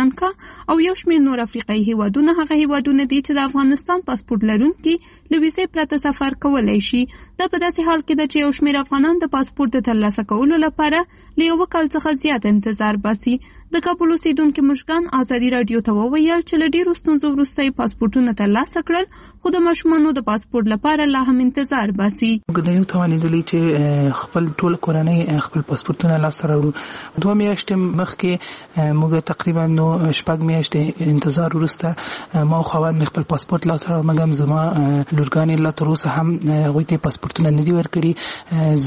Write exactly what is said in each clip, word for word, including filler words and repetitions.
سریلانکا او یو شمېر نور افریقایي هیوادونه هغه هیوادونه دي چې د افغانستان پاسپورت لرونکي له ویزې پرته سفر کولی شي. دا په داسې حال کې ده چې یو شمېر افغانان د پاسپورت د ترلاسه کولو لپاره له یو کال څخه زیات انتظار باسي. د کابل اوسیدونکي مشګان ازادي راډیو ته وویل چې له ډېرو ستونزو وروسته یې پاسپورټونه ترلاسه کړل، خو د ماشومانو د پاسپورت لپاره لا هم انتظار باسي. موږ د یو توانېدلي چې خپل ټول کورنۍ خپل پاسپورټونه لاسته راوړو. دوه میاشتې مخکې موږ تقریبا نو شپږ میاشتې انتظار وروسته ما خواوند مې خپل پاسپورت لاسته راوړ، مګم زما لورګانې لا تر اوسه هم هغوی ته پاسپورټونه نه دي ورکړي.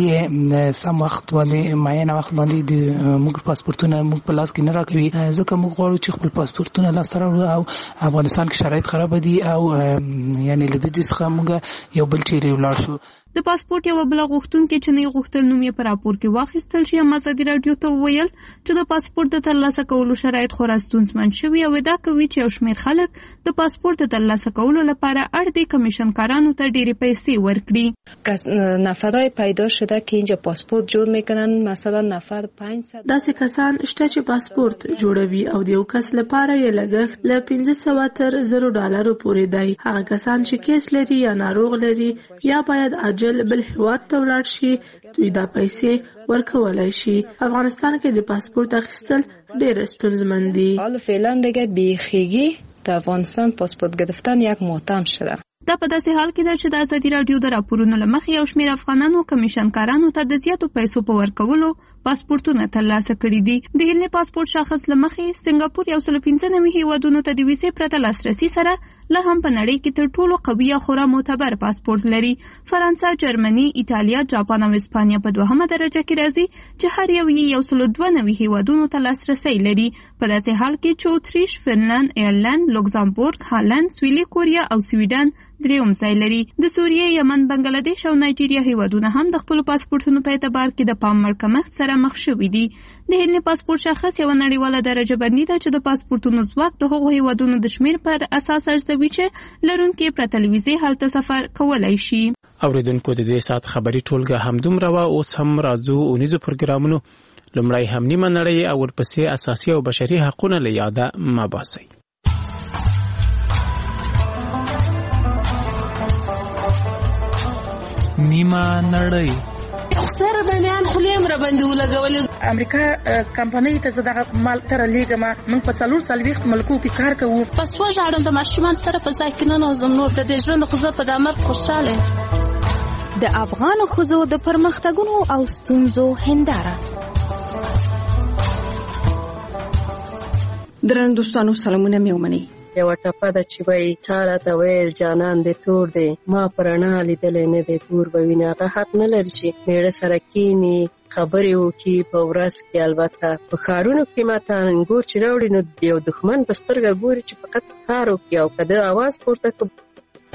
ځنډوي سم وخت باندې معین وخت باندې د موږ پاسپورټونه موږ په لاس کې نه راکوي، ځکه موږ غواړو چې خپل پاسپورټونه لاسته راوړو او افغانستان کې شرایط خراب دي او یعنی له دې څخه موږ یو بل چیرې ولاړ شو. د پاسپورت یو بل غوښتونکي چې نه غوښتل نوم یې په راپور کې واخیستل شي ازادي راډیو ته وویل چې د پاسپورت د ترلاسه کولو شرایط خورا ستونزمن شوي او ادعا کوي چې یو شمېر خلک د پاسپورت د ترلاسه کولو لپاره اړ دي کمیشنکارانو ته ډېرې پیسې ورکړي. نفرای پیدا شده که اینجا پاسپورت جوړ میکنن، مثلا نفر پنځه داسې کسان شته چې پاسپورت جوړوي او د یو کس لپاره یې لګښت له پنځه سوه تر زرو ډالرو پورې دی. هغه کسان چې کیس لري یا ناروغ لري یا باید جل بل هیواد ته ولاړ شي، دوی دا پیسې ورکولای شي. افغانستان کې د پاسپورت اخیستل ډېر ستونزمن دي. حالا فعلا دیگه بیخیگی در افغانستان پاسپورت گرفتن یک ماتم شده. دا په داسې حال کې ده چې د ازادي راډیو د راپورونو له مخې یو شمېر افغانانو کمیشنکارانو ته د زیاتو پیسو په ورکولو پاسپورتونه ترلاسه کړي دي. د هیلنې پاسپورت شاخص له مخې سنګاپور یو سل پنځه نوي هیوادونو ته د ویزې پرته لاسرسي سره لا هم په نړۍ کې تر ټولو قوي او خورا معتبر پاسپورت لري. فرانسه، جرمني، ایټالیا، جاپان او اسپانیا په دوهمه درجه کې راځي چې هر یو یې یو سل دوه نوي هیوادونو ته لاسرسي لري. په داسې حال کې چې اتریش، فنلند، ایرلند، لوکزامبورګ، هالند، سویلي کوریا او سویډن درېیم ځای لري. د سوریې، یمن، بنگلادیش او نایجیریا هیوادونه هم د خپل پاسپورتونو په اعتبار کې د پام وړ کمښت سره مخ شوي دي. د هیلنې پاسپورت شاخص یو نړیواله درجه بندي ده چې د پاسپورتونو ځواک د هغو هیوادونو د شمېر پر اساس ارزوي چې لرونکي پرته له ویزې هلته سفر کولی شي. اوریدونکو د دې ساعت خبري ټولګه همدومره وه. اوس هم راځو اونیزو پروګرامونو. لومړی هم نیمه نړۍ او ورپسې اساسي او بشري حقونه له یاده مه باسئ. نیمه نړۍ. سره د میان خلیم را باندې ولګولې. امریکا کمپنۍ ته زه دغه مال تر لیږم. موږ په څلور څلوېښت ملکو کې کار کوو. پس وژاړم د ماشومان سره په ځای کې ننوځم. نور د دې ژوند خو زه په دې مرګ خوشحاله یم. د افغانو ښځو د پرمختګونو او ستونزو هنداره. درنو دوستانو سلامونه مې ومنئ. یو ټپه ده چې وایي چا راته ویل جانان دې تور دی، ما په رڼا لیدلی نه دی تور به ویني. هغه حق نه لري چې میړه سره کیني خبرې وکړي په ورځ کې. البته په ښارونو کې ماته انګور چې راوړي نو یو دښمن په سترګه ګوري چې فقط کار وکړي او که د اواز پورته کړي.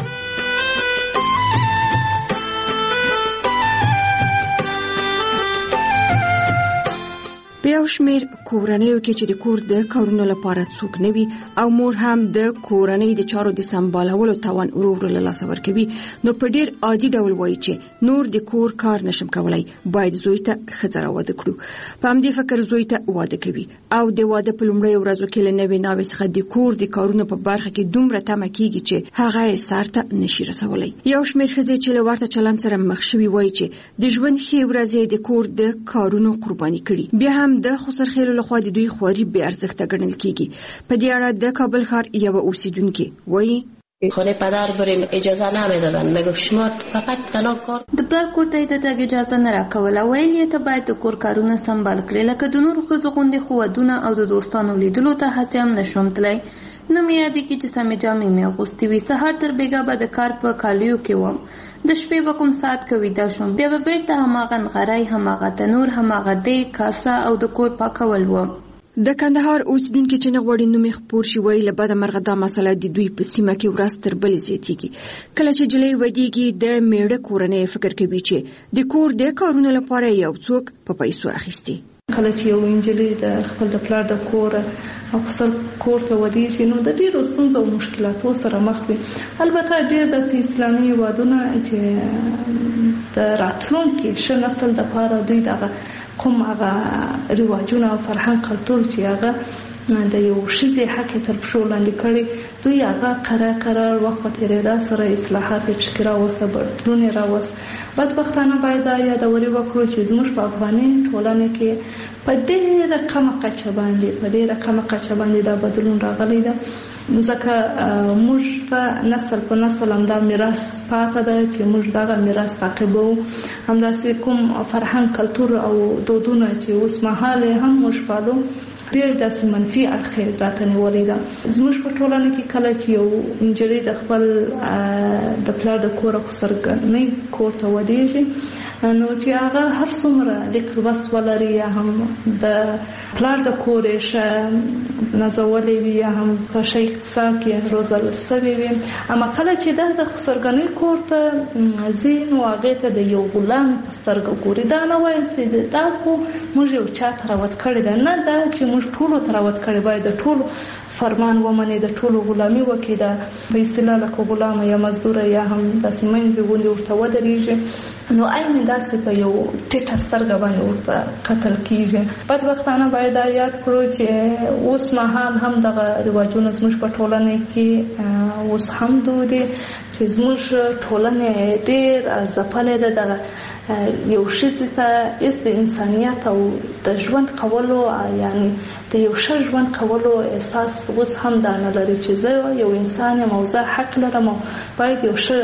په یو شمېر کورنیو کې چې د کور د کارونو لپاره څوک نه وي او مور هم د کورنۍ د چارو د سمبالولو توان ورو ورو له لاسه ورکوي، نو په ډېر عادي ډول وایي چې نور د کور کار نشم کولی، باید زوی ته ښځه راواده کړو. په همدې فکر زوی ته واده کوي او د واده په لومړیو ورځو کې له نوې ناوې څخه د کور د کارونو په برخه کې دومره تمه کېږي چې هغه یې سر ته نشي رسولی. یو شمېر ښځې چې له ورته چلند سره مخ شوي وایي چې د ژوند ښې ورځې د کور د کارونو قرباني کړي. بیا هم د خسرخېلو لخوا د دوی خواري بې ارزښته ګڼل کېږي. په دې اړه د کابل ښار یوه اوسیدونکې وایي خانه پدر بریم اجازه نمیدادن، میگفت شما فقط تنها کار. د پلار کور ته د تګ اجازه نه راکوله. ویل یې ته باید د کور کارونه سمبال کړې، لکه د نورو ښځو غوندې خو ودونه او د دوستانو لیدلو ته هسې هم نشوم تللی. نه مې یادېږي چې سمې جامې مې اغوستې وي. سهار تر بېګا به د کار په کالیو کې وم. د شپې به کوم ساعت کې ویده شوم، بیا به بېرته هماغه نغری، هماغه تنور، هماغه دیګ، کاسه او د کور پاکول و. د کندهار اوسیدونکي چې نه غواړي نوم یې خپور شي وایي له بده مرغه دا مسله د دوی په سیمه کې ورځ تر بلې زیاتېږي. کله چې جلۍ ودېږي د میړه کورنۍ فکر کوي چې د کور د کارونو لپاره یو څوک په پیسو اخیستي. کله چې یو نجلۍ د خپل د پلار د کور او خپل کور ته ودېږي نو د ډېرو ستونزو او مشکلاتو سره مخ وي. البته ډېر داسې اسلامي هېوادونه چې د راتلونکي ښه نسل دپاره دوی دغه کوم هغه رواجونه او فرهنګ کلتور چې هغه د یو ښځې حق تر پښو لاندې کړي دوی هغه قرار قرار وخت په تېرېدا سره اصلاحات یې پکې راوسته بدلون یې راوست. بدبختانه باید دا یادوري وکړو چې زموږ په افغاني ټولنه کې په ډېره کمه کچه باندې په ډېره کمه کچه باندې دا بدلون راغلی ده ځکه موږ ته نسل په نسل همدا میراث پاته ده چې موږ دغه میراث تعقیبوو. همداسې کوم فرهنګ کلتور او دودونه چې اوس مهال هم موږ پالو ډېر داسې منفي اړخ یې راته نیولی ده. زموږ په ټولنه کې کله چې یو نجلۍ د خپل د پلار د کوره خسرګنۍ کور ته ودېږي نو چې هغه هر څومره لیک لوست ولري یا هم د پلار د کور یې ښه نازولی وي یا هم په ښه اقتصاد کې روزل سوی وي اما کله چې دا د خسرګنۍ کور ته ځي نو هغې ته د یو غلام په سترګه ګوري. دا نه وایي چې دا خو موږ یو چا ته راوت کړې ده نه دا چې موږ ټولو ته راوت کړې باید د ټولو فرمان ومني د ټولو غلامي وکړي دا په اصطلاح لکه غلامه یا مزدوره یا هم داسې منځې غوندې ورته ودرېږي نو عین داسې په یو ټیټه سترګه باندې ورته کتل کېږي. بدبختانه باید دا یاد کړو چې اوس مهال هم دغه رواجونه زموږ په ټولنه کې اوس هم دود دي چې زموږ ټولنه ډېر ځپلې ده دغه یو ښځې ته هېڅ د انسانیت او د ژوند کولو یعنې د یو ښه ژوند کولو احساس اوس هم دا نه لري چې زه یو انسان یم او زه حق لرم او باید یو ښه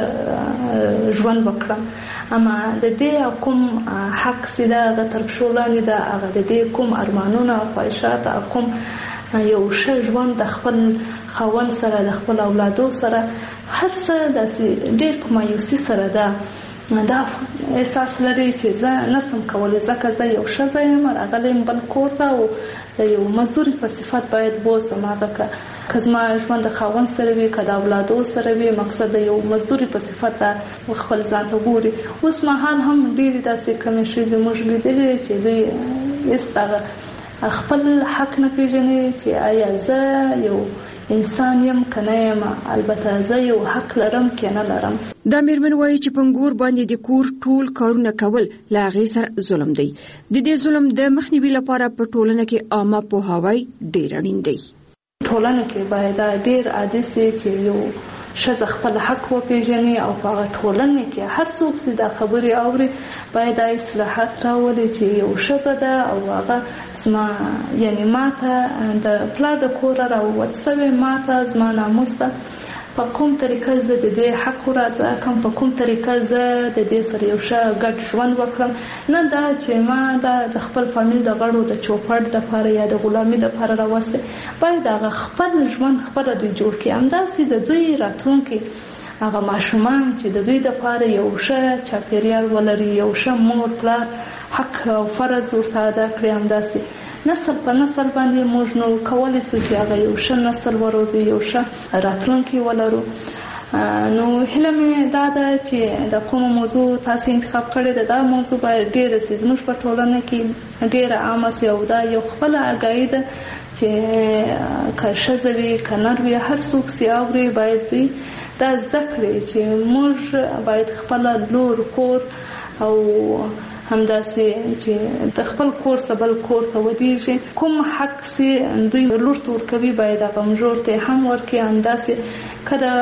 ژوند وکړم. اما د دې کوم حق چې ده هغه تر پښو لاندې ده هغه د دې کوم ارمانونه او خواهشات او کوم یو ښه ژوند د خپل خاوند سره د خپل اولادو سره هر څه داسې ډېر په مایوسي سره ده دا احساس لري چې زه نسم کولی ځکه زه یو ښځه یم راغلی یم بل کور ته او د یو مزدوري په صفت باید بوځم هغه که زما ژوند د خاوند سره وي که د اولادو سره وي مقصد د یو مزدوري په صفت خپل ځان ته ګوري. اوس مهال هم ډېرې داسې کمې ښځې موږ لیدلې چې دوی هېڅ دغه خپل حق نه پېژني چې آیا زه یو انسان یم که نه یم البته زه یو حق لرم که نه لرم. دا مېرمن وایي چې پنګور باندې د کور ټول کارونه کول له هغې سره ظلم دی. د دې ظلم د مخنیوي لپاره په ټولنه کې عامه پوهاوی ډېر اړین دی. ټولنه کې باید ډېر عادي سي چې یو ښځه خپل حق وپېژني او په هغه ټولنه کې هر څوک چې دا خبرې اوري باید دا اصلاحات راولي چې یو ښځه ده او هغه زما یعنې ما ته د پلار د کوره راووت سوې ما ته زما ناموس ته په کوم طریقه زه د دې حق راځه کوم په کوم طریقه زه د دې سره یو ښه ګډ ژوند وکړم نه دا چې ما دا د خپل فامیل د غړو د چوپړ دپاره یا د غلامي دپاره راوستی باید هغه خپل ژوند خپله دوی جوړ کړي همداسې د دوی راتلونکي هغه ماشومان چې د دوی دپاره یو ښه چاپېریال ولري یو ښه مور پلار حق او فرض ورته ادا کړي همداسې نسل په نسل باندې موږ نو کولی سو چې هغه یو ښه نسل وروزي یو ښه راتلونکی ولرو. نو هیله مې دا ده چې د کومه موضوع تاسو انتخاب کړې ده دا موضوع باید ډېره سي زموږ په ټولنه کې ډېره عامه سي او دا یو خپله اګاهي ده چې که ښځه وي که نر وي هر څوک سي اوري باید دوی دا زده کړي چې موږ باید خپله لور کور او همداسې چې د خپل کور څخه بل کور ته ودېږي کوم حق چې دوی لور ته ورکوي باید هغه مژور ته هم ورکړي. همداسې که د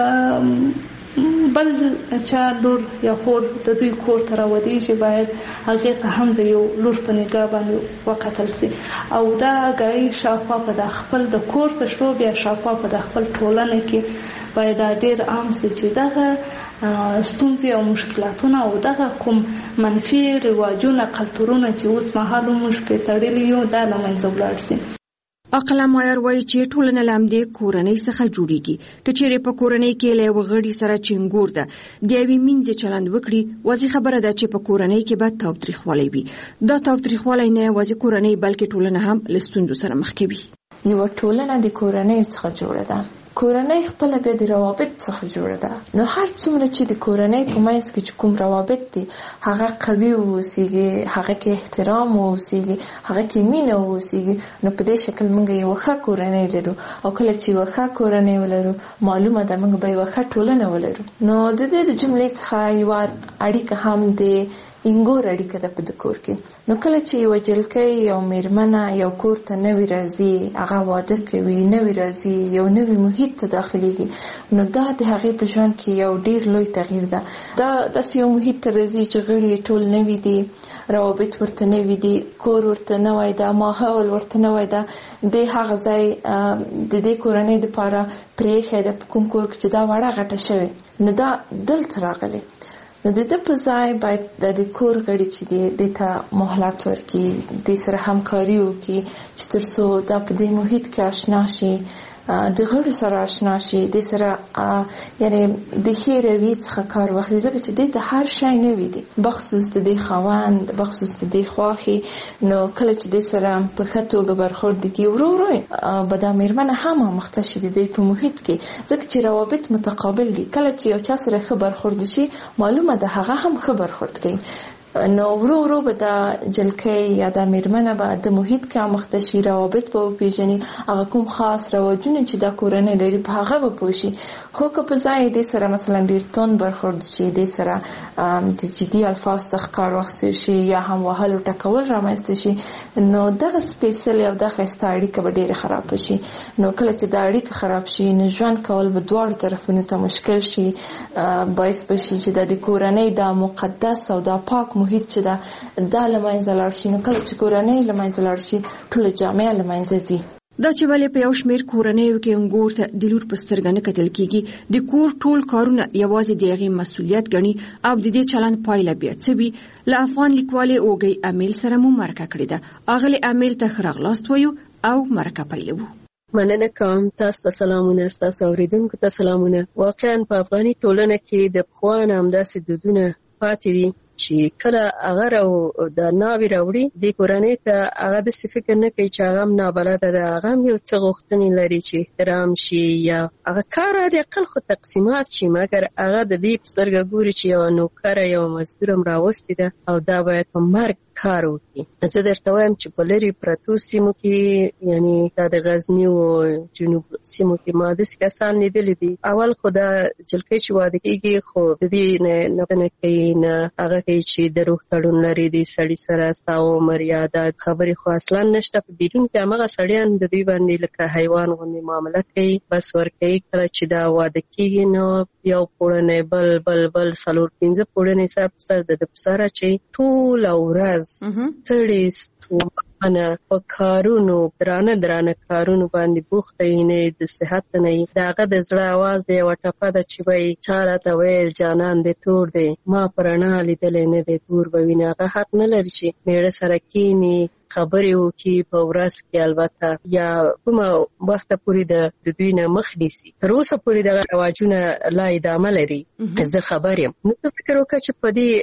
بل چا لور یا خور د دوی کور ته راودېږي باید هغې ته هم د یو لور په نګاه باندې وکتل سي او دا اګاهي شاوخوا په د خپل د کور څخه شروع بیا شاوخوا په د خپل ټولنه کې باید دا ډېر عام سي چې دغه ستونزې او مشکلاتونه او دغه کوم منفي رواجونه کلتورونه چې اوس مهال موږ پرې تړلي یو دا له منځه ولاړ سي. عقله مایر وایي چې ټولنه له همدې کورنۍ څخه جوړیږي که چیرې په کورنۍ کې له یوه غړي سره چنګور ده د یوې مینځې چلند وکړي واضح خبره ده چې په کورنۍ کې به تاوتریخوالی وي. دا تاوتریخوالی نه یوازې کورنۍ بلکې ټولنه هم له ستونزو سره مخ کوي. یوه ټولنه د کورنۍ څخه جوړه ده کورنۍ خپل بیا د روابط څخه جوړه ده. نو هر څومره چې د کورنۍ په منځ کې چې کوم روابط دي هغه قوي اوسېږي، هغه کې احترام اوسېږي، هغه کې مینه اوسېږي، نو په دې شکل موږ یو ښه کورنۍ لرو. او کله چې یو ښه کورنۍ ولرو معلومه ده موږ به یو ښه ټولنه ولرو. نو د دې د جملې څخه یو اړیکه هم د انګور اړیکه ده په د کور کې. نو کله چې یو جلکۍ یو میرمنه یو کور ته نوی راځي، هغه واده کوي، نوی راځي، یو نوی محیط ته داخليږي، نو دا د هغې په ژوند کې یو ډیر لوی تغییر ده. دا داسې یو محیط ته راځي چې غړي ټول نوي دي، روابط ورته نوي دي، کور ورته نوی ده، ماحول ورته نوی ده. د هغه ځای د دې کورنۍ دپاره پرېښی ده په کوم کور کې چې دا وړه غټه شوې، نو دا دلته راغلی. نو د دې په ځای باید د کور غړي چې دی د ته مهلت ورکړي، د سره همکاري وکړي چې تر څو دا په دې محیط کې آشنا شي، د غړو سره آشنا شي، د سره یعنی د ښې رویې څخه کار واخلي، ځکه چې دې ته هر شی نوی دی، بخصوص د دې خاوند، بخصوص د دې خواښې. نو کله چې دې سره په ښه توګه برخورد وکړي، ورو ورو به دا مېرمنه هم آموخته شي د دې په محیط کې، ځکه چې روابط متقابل دي. کله چې یو چا سره ښه برخورد وشي معلومه ده هغه هم ښه برخورد کوي. نو ورو ورو به دا جلکۍ یا دا میرمنه به د محیط کې آموخته شي، روابط به وپېژني، هغه کوم خاص رواجونه چې دا کورنۍ لري په هغه به پوه شي. خو که په ځای دې سره مثلا ډېر توند برخورد شي، دې سره د جدي الفاظ څخه کار واخیستل شي یا هم وهل او ټکول رامنځته شي، نو دغه سپېڅلې او دغه ښایسته اړیکه به ډېره خرابه شي. نو کله چې دا اړیکه خراب شي نو ژوند کول به دواړو طرفونو ته مشکل شي، باعث به شي چې د کورنۍ دا مقدس او دا پاک محیط چې دا دا له منځه لاړ شي. نو کله چې کورنۍ له منځه لاړ شي ټوله جامعه له منځه ځي. دا چې ولې په یو شمېر کورنیو کې انګور ته د لور په سترګه نه کتل کېږي، د کور ټول کارونه یوازې د هغې مسؤلیت ګڼي او د دې چلند پایله بیا څه وي. له افغان لیکوالې اوږۍ امیل سره مو مرکه کړې ده. اغلې امیل ته ښه راغلاست وایو او مرکه پیلوو. مننه کوم، تاسو ته سلامونه، تاسو اوریدونکو ته سلامونه. واقعا په افغاني ټولنه کې د پخوا نه همداسې دودونه پاتې دي چې کله هغه راو د ناوې راوړي د کورنۍ ته هغه داسې فکر نه کوي چې هغه هم نابلده ده، هغه هم یو څه غوښتنې لري چې احترام شي یا هغه کار حداقل خو تقسیمات شي، مګر هغه د دې په سترګه ګوري چې یوه نوکره یوه مزدور هم راوستې ده او دا باید په مرګ کار وکړي. زه درته وایم چې په لرې پرتو سیمو کې، یعنی دا د غزني او جنوب سیمو کې ما داسې کسان لیدلي دي، اول خو دا جلکۍ چې واده کېږي خو د دې نه نه کوي، نه هغه کوي چې د روح تړون لري د سړي سره، ستا عمر یا دا خبرې خو اصلا نشته. په بیرون کې هماغه سړیان د دوی باندې لکه حیوان غوندې معامله کوي، بس ورکوي. کله چې دا واده کېږي نو یو پوړنی بل بل بل څلور پنځه پوړنی سر په سر د ده په سره چې ټوله ورځ ستړې ستومانه په کارونو، درانه درانه کارونو باندې بوخته یې، نه د صحت نه یې. د هغه د زړه اواز د یوه ټپه ده چې وایي چا راته ویل جانان دې تور دی، ما په رڼا لیدلی نه دی تور به ویني. هغه حق نه لري چې میړه سره کښېني خبرې وکړي په ورځ کې، البته یا کومه وخته پورې د دوی نه مخ نیسي. تر اوسه پورې دغه رواجونه لا ادامه لري. زه خبر یم. نو ته فکر وکړه چې په دې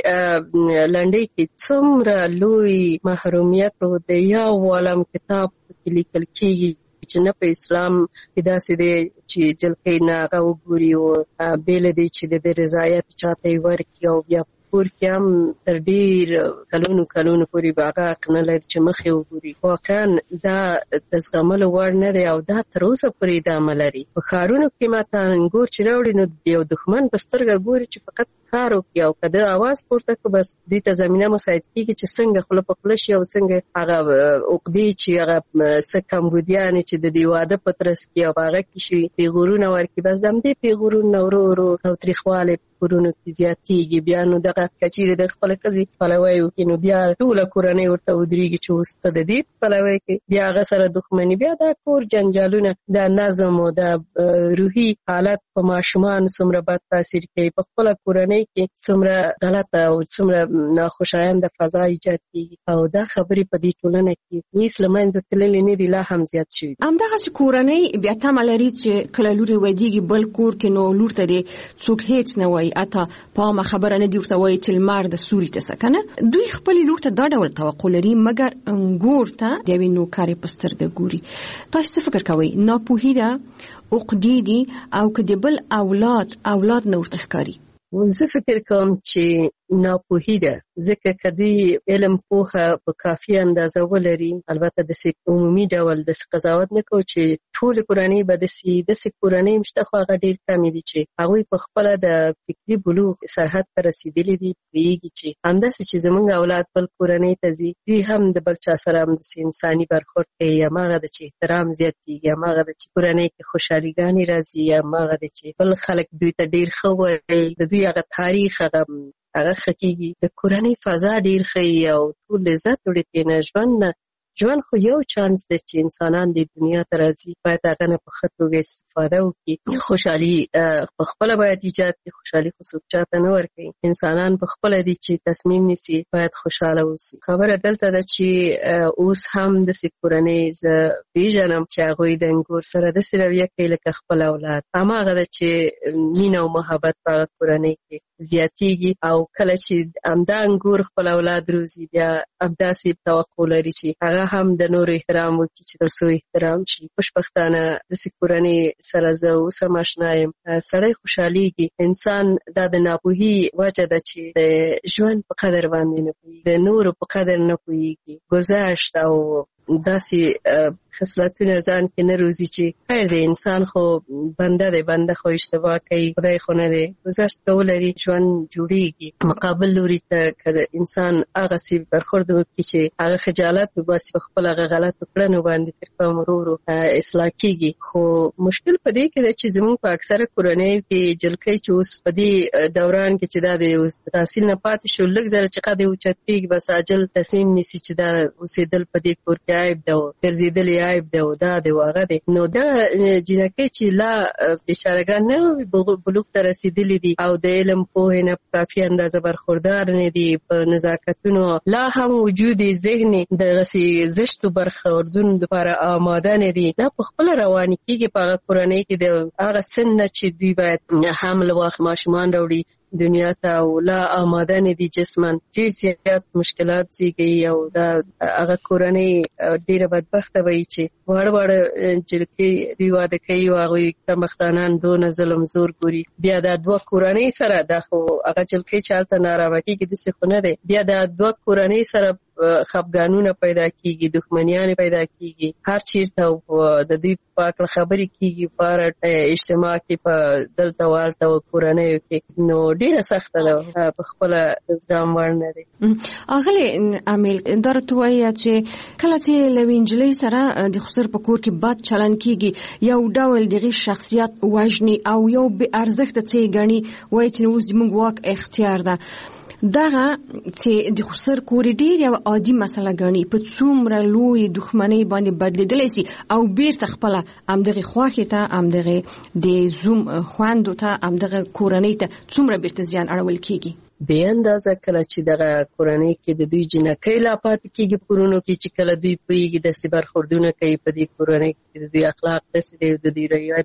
لنډۍ کې څومره لوی محرومیت د یو عالم کتاب کې لیکل کېږي چې نه په اسلام کې داسې دی چې جلکۍ نه هغه وګوري او بېله دی چې د دې رضایت چاته یې ورکړي او بیا کور کې هم تر ډېر کلونو کلونو پورې به هغه حق نه لري چې مخې وګوري. واقعا دا د زغملو وړ نه دی او دا تر اوسه پورې ادامه لري. په ښارونو کې ماته انګور چې راوړي نو د یو دښمن په سترګه ګوري چې فقط کار وکړي او که د اواز پورته کړو بس دوی ته زمینه مساعد کېږي چې څنګه خوله په خوله شي او څنګه هغه عقدې چې هغه څه کمبودیانې چې د دې واده په ترڅ کې او په هغه کې شي پیغورونه ورکړي، بس د همدې پیغورونه ورو ورو تاوتریخوالی کورونو کې زیاتېږي. بیا نو دغه که چېرې د خپله ښځې پلوی وکړي نو بیا ټوله کورنۍ ورته ودرېږي چې اوس ته د دې پلوی کوي، بیا هغه سره دښمني، بیا دا کور جنجالونه، دا نظم او دا روحي حالت په ماشومان څومره بد تاثیر کوي. په خپله کورنۍ کورنۍ کې څومره غلطه او څومره ناخوشایند فضا ایجاد کیږي او دا خبرې په دې ټولنه کې هیڅ له منځه تللې نه دي، لا هم زیات شوي. همدغسې کورنۍ بیا تمه لري چې کله لور یې ودیږي بل کور کې نو لور ته دې څوک هیڅ نه وایي، حتی په عامه خبره نه دي ورته وایي چې لمر د سوري ته څه که نه. دوی خپلې لور ته دا ډول توقع لري مګر ګور ته د یوې نوکرې په سترګه ګوري. تاسو څه فکر کوئ؟ ناپوهي ده، عقدې دي او که د بل اولاد اولاد نه ورته ښکاري؟ زه فکر کوم چې ناپوهي ده، ځکه که دوی علم پوهه په کافي اندازه ولري، البته داسې عمومي ډول داسې قضاوت نه کوو چې ټولې کورنۍ به داسې داسې کورنۍ شته، خو هغه ډېر کمې دي چې هغوی په خپله د فکري بلوغ سرحد ته رسېدلي دي، پوهېږي چې همداسې چې زموږ اولاد بل کورنۍ ته ځي، دوی هم د بل چا سره همداسې انساني برخورد کوي، هماغه ده چې احترام زیاتېږي، هماغه ده چې کورنۍ کې خوشحاليګانې راځي، هماغه ده چې بل خلک دوی ته ډېر ښه وایي، د دوی هغه تاریخ هغه هغه خکېږي، د کورنۍ فضا ډېر ښه او ټول لذت وړي ترېنه. ژوند نه ژوند خو یو چانس دی چې انسانان د دنیا ته راځي، باید هغه نه په ښه توګه استفاده وکړي. خوشحالي په خپله باید ایجاد کړي، خوشحالي خو څوک چاته نه ورکوي، انسانان په خپله دي چې تصمیم نیسي باید خوشحاله اوسي. خبره دلته ده چې اوس هم داسې کورنۍ زه پېژنم چې هغوی د انګور سره داسې رویه کوي لکه خپل اولاد، هماغه ده چې مینه او محبت په هغه کورنۍ کې زیاتېږي او کله چې همدا انګور خپل اولاد روزي بیا همداسې توقع لري چې هغه هم د نورو احترام وکړي چې تر څو احترام شي. خوشبختانه داسې کورنۍ سره زه اوس هم اشنا یم. سړی خوشحالېږي، انسان دا د ناپوهي وجه ده چې د ژوند په قدر باندې نه پوهېږي، د نورو په قدر نه پوهېږي، گذشت او داسې خصلتونه ځان کې نه روزي چې خیر دی انسان خو بنده دی، بنده خو اشتباه کوي، خدای خو نه دی، گذشت کولري ژوند جوړېږي. مقابل لوري ته که انسان هغسې برخورد وکړي چې هغه خجالت وباسي په خپل هغه غلطو کړنو باندې تر کوم ورو ورو اصلاح کېږي. خو مشکل په دې کې ده چې زموږ په اکثره کورنیو کې جلکۍ چې اوس په دې دوران کې چې دا د تحصیل نه پاتې شو، لږ زره چې قد یې اوچت کېږي بس عاجل تصمیم نیسي چې دا اوسېدل په دې کور کې عیب ده او ګرځېدل یې عیب ده او دا دی او هغه دی. نو دا جینکۍ چې لا بېچارهګان نه بلوغ ته رسېدلي دي او د علم پوهې نه په کافي اندازه برخوردار نه دي، په نزاکتونو لا هم وجود ذهن دغسې زشتو برخوردونو لپاره آماده نه دي، دا په خپله روانې کېږي په هغه کورنۍ کې د هغه سن نه چې دوی باید حمل واخلي، ماشومان راوړي دنیا ته او لا آماده نه دي جسماً، ډېر زیات مشکلات زېږوي او دا هغه کورنۍ ډېره بدبخته وي چې واړه واړه جلکۍ دوی واده کوي او هغوی کمبختانان دونه ظلم زور ګوري. بیا دا دوه کورنۍ سره دا خو هغه جلکۍ چې هلته ناروا کېږي داسې خو نه دی، بیا دا دوه کورنۍ سره خفګانونه پیدا کېږي، دښمنیانې پیدا کېږي، هر چېرته د دوی په هکله خبرې کېږي په هره اجتماع کې، په دلته او هلته او کورنیو کې. نو ډېره سخته ده، په خپله زغم وړ نه دی. اغلې امیل دا راته ووایه چې کله چې له یوې نجلۍ سره د خسر په کور کې بد چلند کېږي، یو ډول د هغې شخصیت وژني او یو بې ارزښته څه یې ګڼي، وایي چې اوس زموږ واک اختیار ده. دغه چې د خسر کور ډېر یو عادي مسله ګڼي، په څومره لوی دښمنۍ باندې بدلېدلی سي او بیرته خپله همدغې خوښې ته، همدغې د زوم خویندو ته، همدغه کورنۍ ته څومره بیرته زیان اړول کېږي. بې اندازه کله چې دغه کورنۍ کې د دوی جینکۍ لا پاتې کېږي کورونو کې، چې کله دوی پوهېږي داسې برخوردونه کوي په دې کورنۍ کې، د دوی اخلاق داسې دی، د دوی رویت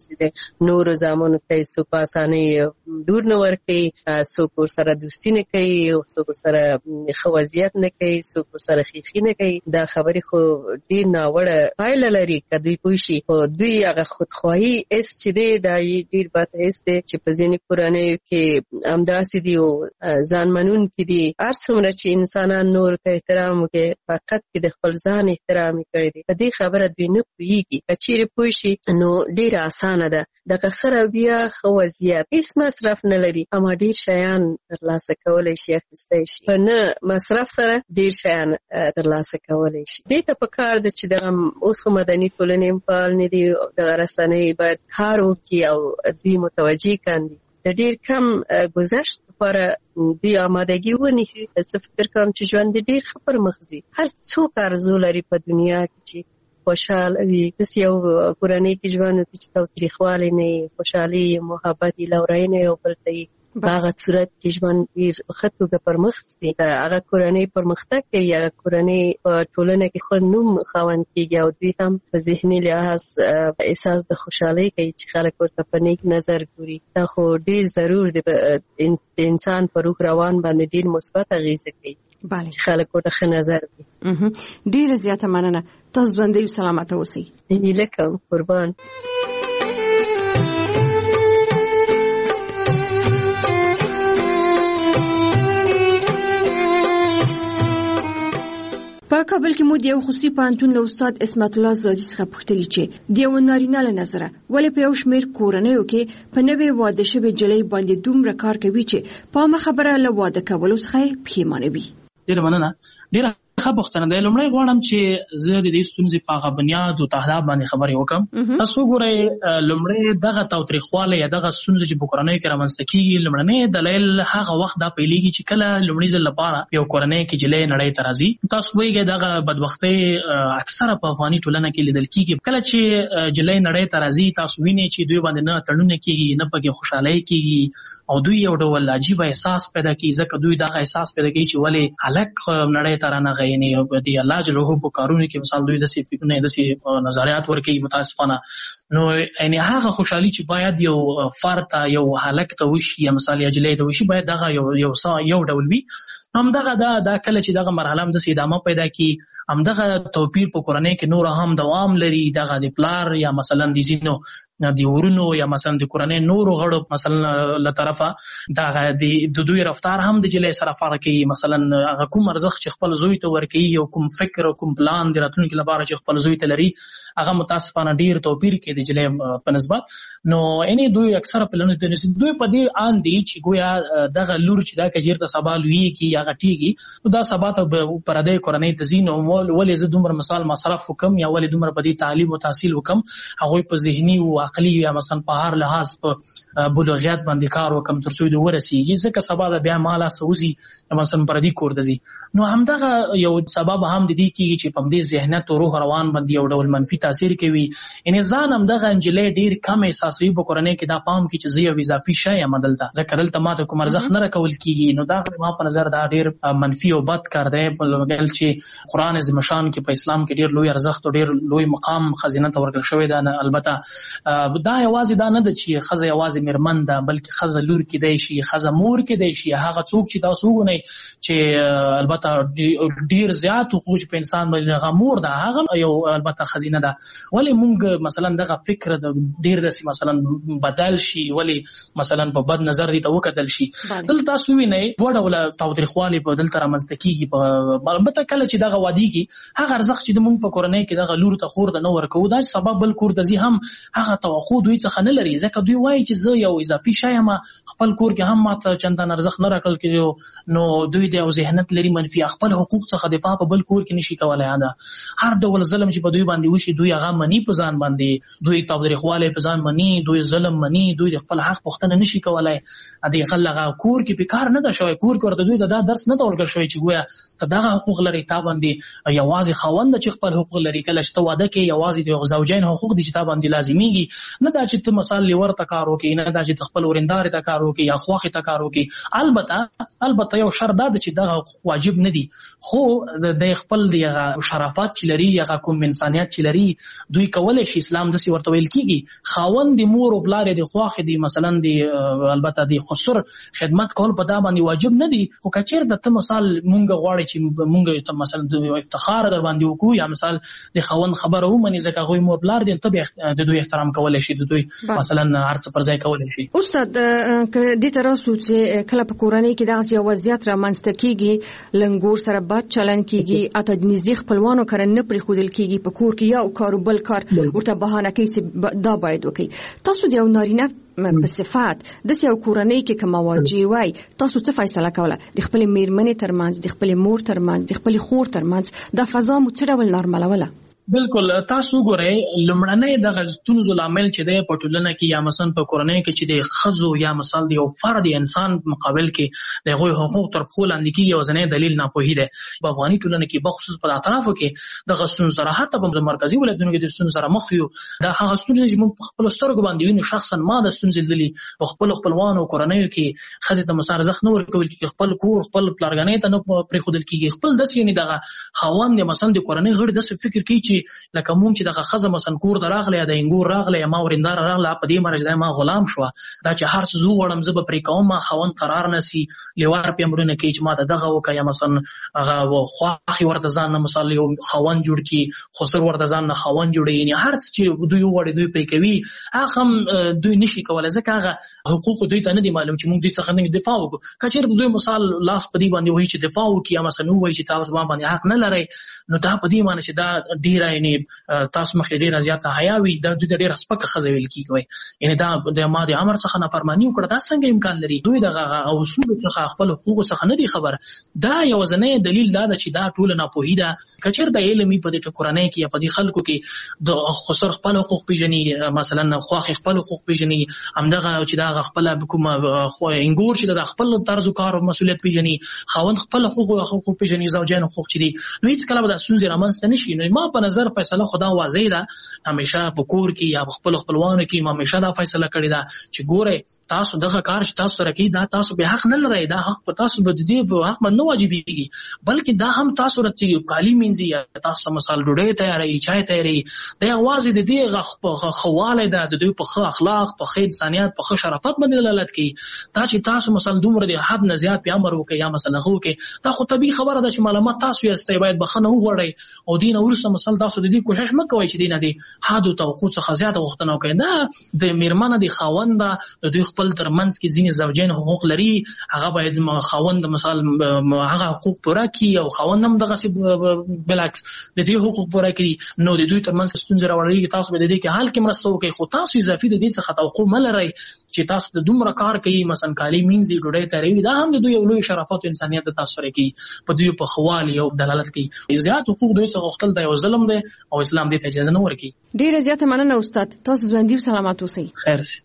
نورو زامنو ته یې څوک په اسانۍ لور نه ورکوي، څوک ورسره دوستي نه کوي، څوک ورسره ښه وضعیت نه کوي، څوک ورسره ښیښي نه کوي. دا خبرې خو ډېر ناوړه پایله لري که دوی پوه شي. خو دوی هغه خودخواهي حس چې دی دا یې ډېر بد حس دی چې په ځینې کورنیو کې همداسې دي او ځان منونکي دي. هر څومره چې انسانان نورو ته احترام وکړي، فقط کې د خپل ځان احترام یې کړی دی. په دې خبره دوی نه پوهېږي. که چېرې پوه شي نو ډېره اسانه ده. دغه ښه رویه، ښه وضعیت هېڅ مصرف نه لري، اما ډېر شیان ترلاسه کولی شي، اخیستی شي. په نه مصرف سره ډېر شیان ترلاسه کولی شي. دې ته په کار ده چې دغه اوس خو مدني ټولنې هم فعال نه دي، دغه رسنۍ باید کار وکړي او دوی متوجه کاندي. د ډېر کم گذشت لپاره دوی آمادګي ونیسي. زه فکر کوم چې ژوند ډېر ښه پر مخ ځي. هر څوک آرزو لري په دنیا کې چې خوشحال وي، داسې یو کورنۍ کې ژوند وکړي چې تاوتریخوالی نه وي، خوشحالي، محبت، لورینه یو بل ته وي. هغه صورت کې ژوند ډیر ښه توګه پرمخ ځي. هغه کورنۍ پرمختګ کوي، هغه کورنۍ په ټولنه کې ښه نوم خاوند کیږي او دوی هم په ذهني لحاظ احساس د خوشحالۍ کوي چې خلک ورته په نیک نظر ګوري. دا خو ډیر ضرور دی، د انسان په روح روان باندې ډیر مثبت اغیزه کوي. بله، خلک ورته ښه نظر کوي. ډیره زیاته مننه. تاسو ژوندۍ او سلامت اوسئ. هیله کوم. قربان. په کابل کې مو د یو خصوصي پوهنتون له استاد اسمت الله زازي څخه پوښتنه چې د یو نارینه له نظره ولې په یو شمېر کورنیو کې په نوې واده شوې جلۍ باندې دومره کار کوي چې په ما خبره له واده کولو څخه پښیمانه وي. ډیره مننه. ډیره ښه پوښتنه ده. لومړی غواړم چې زه د دې ستونزې په هغه بنیاد او تهداب باندې خبرې وکړم. تاسو ګورئ، لومړی دغه تاوتریخوالی یا دغه ستونزې چې په کورنیو کې رامنځته کېږي، لومړنی دلیل هغه وخت دا پیلېږي چې کله لومړي ځل لپاره یو کورنۍ کې جلۍ نړۍ ته راځي. تاسو پوهېږئ دغه بدبختۍ اکثره په افغاني ټولنه کې لیدل کېږي. کله چې جلۍ نړۍ ته راځي، تاسو وینئ چې دوی باندې نه تړونه کېږي، نه پکې خوشحالۍ کېږي او دوی یو ډول عجیب احساس پیدا کوي. ځکه دوی دغه احساس پیدا کوي چې ولې هلک نړۍ ته رانغی، یعنې د الله جل جلاله په کارونو کې مثال دوی داسې فکرونه داسې نظریات ورکوي متاسفانه. نو یعنې هغه خوشحالي چې باید یو فرد ته یو هلک ته وشي یا مثال یا جلۍ ته وشي باید دغه یو یو یو ډول وي. همدغه دا دا کله چې دغه مرحله هم داسې ادامه پیدا کړي، همدغه توپیر په کورنۍ کې نور هم دوام لري. دغه د پلار یا مثلا د ځینو د ورونو یا مثلا د کورنۍ نورو غړو مثلا له طرفه دغه د دوی رفتار هم د جلۍ سره فرق کوي. مثلا هغه کوم ارزښت چې خپل زوی ته ورکوي او کوم فکر او کوم پلان د راتلونکي لپاره چې خپل زوی ته لري، هغه متاسفانه ډیر توپیر کوي د جلۍ په نسبت. نو یعنې دوی اکثره پلانونه دوی په دې آن دي چې ګویا دغه لور چې دا کجیرته سبا لویږي یا غټیږي، نو دا سبا ته پردی کورنۍ ته ځي. نو ولې زه دومره مثال مصرف وکم یا ولې دومره په دې تعلیم او تحصیل وکم، هغوی په ذهني او عقلي یا مثلا په هر لحاظ په بلوغیت باندې کار وکم تر څو دوی ورسیږي، ځکه سبا د بیا مالا سوزي مثلا پردی کور ته ځي. نو همدغه یو سبب هم د دې کېږي چې په دې ذهنیت او روح روان باندې یو ډول منفي تاثیر کوي. یعنې ځان همدغه نجلۍ ډېر کم احساسوي په کورنۍ کې، دا پام کړي چې زه یو اضافي شی یم دلته، ځکه دلته ماته کوم ارزښت نه راکول کېږي. نو دا ما په نظر دا ډېر منفي او بد کار دی، بل چې قرآن عظیم شان کې په اسلام کې ډېر لوی ارزښت او ډېر لوی مقام ښځینه ته ورکړل شوی دی. البته دا یوازې دا نه ده چې ښځه یوازې مېرمن ده، بلکې ښځه لور کېدی شي، ښځه مور کېدی شي، هغه څوک چې تاسو وګورئ چې البته ډیر زیات حقوق په انسان باندې هغه مور ده، هغه یو البته خزینه ده. ولې مونږ مثلا دغه فکر د ډیر داسې مثلا بدل شي، ولې مثلا په بد نظر دي ته وکتل شي. دلته تاسو وینئ دوه ډوله تاوتریخوالی په دلته رامنځته کېږي. په البته کله چې دغه وادېږي، هغه ارزښت چې مونږ په کورنۍ کې دغه لور ته خور ته نه ورکوو، دا چې سبب بل کور ته ځي هم هغه توقع دوی څخه نه لري، ځکه دوی وایي چې زه یو اضافي شی یم، خپل کور کې هم ماته چندان ارزښت نه راکړل کېږي. نو دوی د یو ذهنیت لري منفي، خپل حقوق څخه دفاع په بل کور کې نشي کولای. دا هر ډول ظلم چې په دوی باندې وشي دوی هغه مني په ځان باندې، دوی تاوتریخوالی په ځان مني، دوی ظلم مني، دوی د خپل حق پوښتنه نشي کولای. د هغه کور کې په کار نه ده شوی، کور کې ورته دوی ته دا درس نه ده ورکړل شوی چې ګویا ته دغه حقوق لري، تا باندې یوازې خاوند چې خپل حقوق لري. کله چې ته واده کوې یوازې د زوجین حقوق دي چې تا باندې لازمیږي، نه دا چې ته مثال لیور ته کار وکړې، نه دا چې ته خپل ورندارې ته کار وکړې یا خواښې ته کار وکړې. البته البته یو شرط دا ده چې دغه حقوق واجب نه دي، خو د خپل دغه شرافت چې لري، هغه کوم انسانیت چې لري، دوی کولی شي. اسلام داسې ورته ویل کېږي خاوند د مور او پلار د خواښې دي، مثلا د البته د خسر خدمت کول په دا باندې واجب نه دي. خو که چېرته ته مثال مونږ غواړئ چې مونږ ته مثلا د افتخار در باندې وکړو یا مثال د خاوند خبره ومني، ځکه هغوی مور پلار دي، ته د دوی احترام کولی شي، د دوی مثلا هر څه پر ځای کولی شي. استاد که دې ته راسو چې کله په کورنۍ کې دغسې یو وضعیت رامنځته کېږي، لنګور سره بد چلند کېږي، اته د نږدې خپلوانو کره نه پرېښودل کېږي، په کور کې یو کار او بل کار ورته بهانه کوي چې دا باید وکړي. تاسو د یو نارینه په صفات داسې یو کورنۍ کې که مواجه وای، تاسو څه فیصله کوله؟ د خپلې مېرمنې ترمنځ، د خپلې مور ترمنځ، د خپلې خور ترمنځ دا فضا مو څه ډول نارملوله؟ بالکل تاسو ګورئ لمړنۍ دغه ستونزو لامل چې دی په ټولنه کې یا مثلا په کورنۍ کې چې د ښځو یا مثال د یو فرد انسان مقابل کې د هغوی حقوق تر پښو لاندې کېږي، یوازینی دلیل ناپوهي دی. په افغاني ټولنه کې بخصوص په اطرافو کې دغه ستونزو سره حتی په مرکزي ولایتونو کې د ستونزو سره مخ یو. دا هغه ستونزې چې موږ په خپلو سترګو باندې وینو. شخصا ما د ستونزې لیدلې په خپلو خپلوانو کورنیو کې ښځې ته مثلا ارزښت نه ورکول کېږي، خپل کور خپل پلارګنۍ ته نه پرېښودل کېږي، خپل داسې یعنې دغه خاوند مثلا د کورنۍ غړي داسې فکر کوي چې لکه موږ چې دغه ښځه مثلا کور ته راغله یا د انګور راغله یا ما ورېنداره راغله په دې معنی چې دا ما غلام شوه، دا چې هر څه زه وغواړم زه به پرې کوم، ما خاوند قرار نه سي لیوار پې امرونه کوي چې ما ته دغه وکړه یا مثلا هغه خواښې ورته ځان نه مثال یو خاوند جوړ کړي، خسر ورته ځان نه خاوند جوړوي. یعنې هر څه چې دوی وغواړي دوی پرې کوي، هغه هم دوی نه شي کولی ځکه هغه حقوق دوی ته نه دي معلوم چې موږ دوی څخه نه دفاع وکړو. که چېرته دوی مثال لاس په دې باندې وایي چې دفاع وکړي یا مثلا ووایي چې تاسو ما باندې حق نه لرئ، نو دا په دې معنی چې دا ډېره یعنې تاسو مخکې ډېره زیاته حیا وي، دا دوی ته ډېره سپکه ښځه ویل کېږي. یعنې دا د ما د امر څخه نافرماني وکړه، دا څنګه امکان لري؟ دوی دغه اصولو څخه خپل حقوقو څخه نه دي خبره. دا یوازینی دلیل دا ده چې دا ټوله ناپوهي ده. که چېرته علم وي په دې کورنۍ کې یا په دې خلکو کې د خسر خپل حقوق پېژني، مثلا خواښې خپل حقوق پېژني، همدغه چې دا خپله کومه انګور چې د خپل طرز کار مسؤلیت پېژني، خاوند خپل حقوق پېژني، زوجین حقوق چې دي، نو هېڅ کله به دا ستونزې رامنځته نه شي. نو ما په نظر فیصله خو دا واضح ده، همیشه په کور کې یا په خپلو خپلوانو کې ما همیشه دا فیصله کړې ده چې ګورئ تاسو دغه کار چې تاسو سره کوي دا تاسو به حق نه لرئ، دا حق په تاسو به د دې په حق باندې نه واجبېږي، بلکې دا هم تاسو راته کالي مینځي یا تاسو مثال ډوډۍ تیاروي، چای تیاروي، دا یوازې د دې ښه والی ده، د دوی په ښه اخلاق، په ښه انسانیت، په ښه شرافت باندې دلالت کوي. دا چې تاسو مثلا دومره د حد نه زیات پې امر وکړئ یا مثلا هغه وکړئ، دا خو طبیعي خبره ده چې معلومات تاسو یاستئ، باید بښنه وغواړئ او دې نه وروسته مثلا تاسو د دې کوشش مه کوئ چې دې نه د حدو توقع څخه زیاته غوښتنه وکړئ. دا د مېرمنه د خاوند ده، د دوی خپل تر منځ کې ځینې زوجین حقوق لري، هغه باید خاوند مثال هغه حقوق پوره کړي او خاوند هم دغسې بالعکس د دې حقوق پوره کړي. نو د دوی تر منځ ستونزې راوړېږي، تاسو به د دې کې حل کې مرسته وکړئ، خو تاسو اضافي د دې څخه توقع مه لرئ چې تاسو د دومره کار کوي، مثلا کالي مینځي، ډوډۍ تیاروي، دا هم د دوی یو لوی شرافت او انسانیت د تاسو سره کوي، په دوی په ښه والي او دلالت کوي. زیات حقوق دوی څخه غوښتل دا یو ظلم دی او اسلام دې ته اجازه نه ورکوي. ډېره زیاته مننه استاد، تاسو ژوندي او سلامت اوسئ. خیر سي.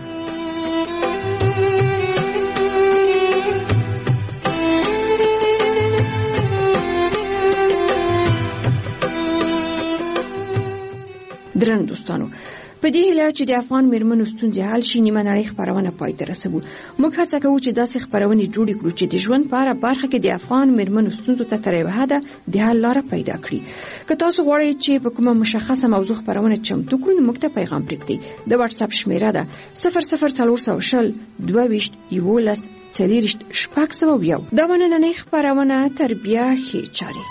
درنو دوستانو، په دې هیله چې د افغان میرمنو ستونزې حل شي، نیمه نړۍ خپرونه پای ته رسوو. موږ هڅه کوو چې داسې خپرونې جوړې کړو چې د ژوند په هره برخه کې د افغان میرمنو ستونزو ته تر یوه حده د حل لاره پیدا کړي. که تاسو غواړئ چې په کومه مشخصه موضوع خپرونه چمتو کړو، نو موږ ته پیغام پرېږدئ. د واتساپ شمېره ده صفر صفر څلور سوه شل دوه ویشت یولس څلېرویشت شپږ سوه یو. دا به نننۍ خپرونه تربیه ښې چارې.